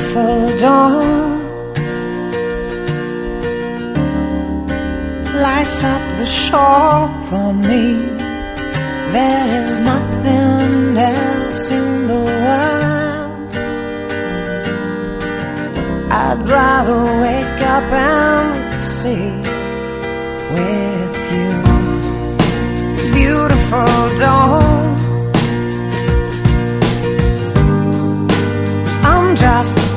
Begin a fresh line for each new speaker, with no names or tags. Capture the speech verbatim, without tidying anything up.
beautiful dawn lights up the shore for me. There is nothing else in the world I'd rather wake up and see with you. Beautiful dawn, I'm just